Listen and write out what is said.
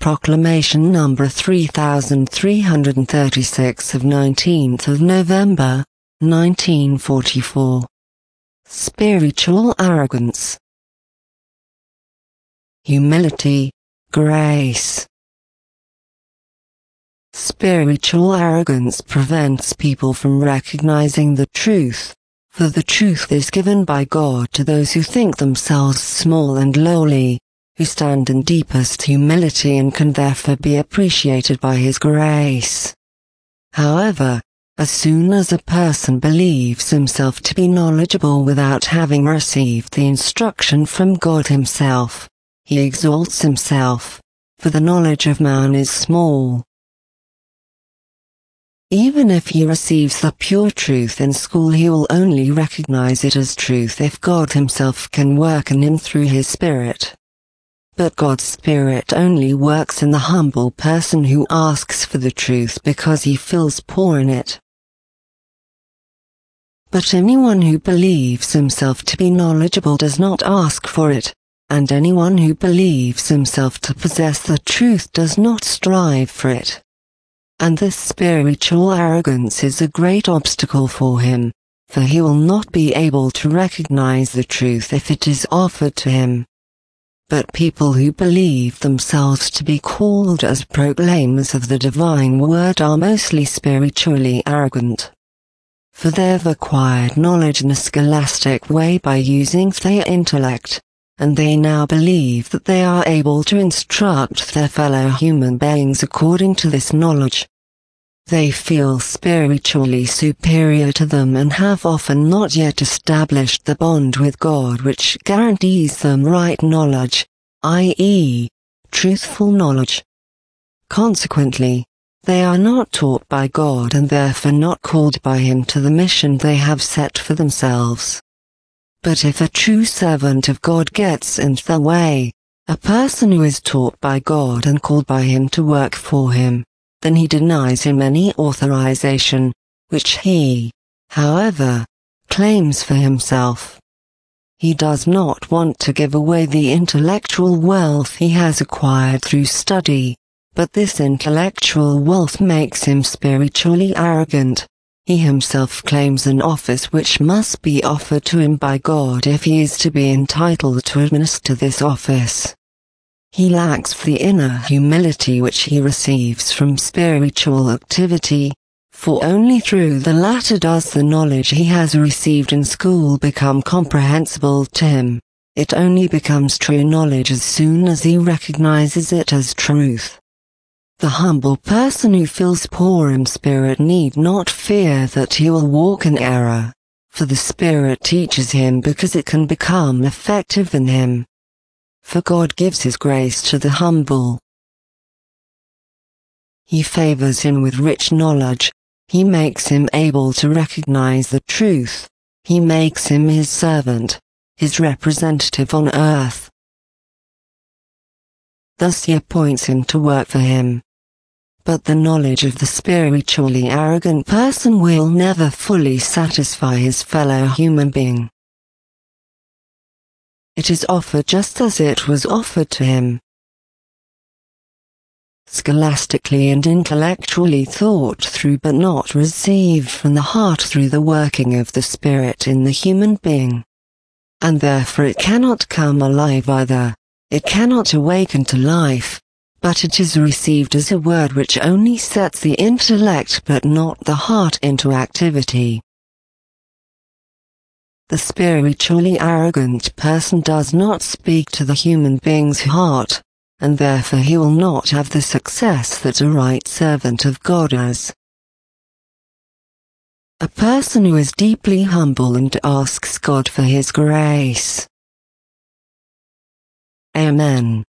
Proclamation number 3336 of 19th of November, 1944. Spiritual arrogance. Humility, grace. Spiritual arrogance prevents people from recognizing the truth, for the truth is given by God to those who think themselves small and lowly, who stand in deepest humility and can therefore be appreciated by His grace. However, as soon as a person believes himself to be knowledgeable without having received the instruction from God Himself, he exalts himself, for the knowledge of man is small. Even if he receives the pure truth in school, he will only recognize it as truth if God Himself can work in him through His Spirit. But God's Spirit only works in the humble person who asks for the truth because he feels poor in it. But anyone who believes himself to be knowledgeable does not ask for it, and anyone who believes himself to possess the truth does not strive for it. And this spiritual arrogance is a great obstacle for him, for he will not be able to recognize the truth if it is offered to him. But people who believe themselves to be called as proclaimers of the divine word are mostly spiritually arrogant. For they have acquired knowledge in a scholastic way by using their intellect, and they now believe that they are able to instruct their fellow human beings according to this knowledge. They feel spiritually superior to them and have often not yet established the bond with God which guarantees them right knowledge, i.e., truthful knowledge. Consequently, they are not taught by God and therefore not called by Him to the mission they have set for themselves. But if a true servant of God gets in the way, a person who is taught by God and called by Him to work for Him, then he denies him any authorization, which he, however, claims for himself. He does not want to give away the intellectual wealth he has acquired through study, but this intellectual wealth makes him spiritually arrogant. He himself claims an office which must be offered to him by God if he is to be entitled to administer this office. He lacks the inner humility which he receives from spiritual activity, for only through the latter does the knowledge he has received in school become comprehensible to him. It only becomes true knowledge as soon as he recognizes it as truth. The humble person who feels poor in spirit need not fear that he will walk in error, for the Spirit teaches him because it can become effective in him. For God gives His grace to the humble. He favors him with rich knowledge, He makes him able to recognize the truth, He makes him His servant, His representative on earth. Thus He appoints him to work for Him. But the knowledge of the spiritually arrogant person will never fully satisfy his fellow human being. It is offered just as it was offered to him. Scholastically and intellectually thought through but not received from the heart through the working of the Spirit in the human being. And therefore it cannot come alive either, it cannot awaken to life, but it is received as a word which only sets the intellect but not the heart into activity. The spiritually arrogant person does not speak to the human being's heart, and therefore he will not have the success that a right servant of God has. A person who is deeply humble and asks God for His grace. Amen.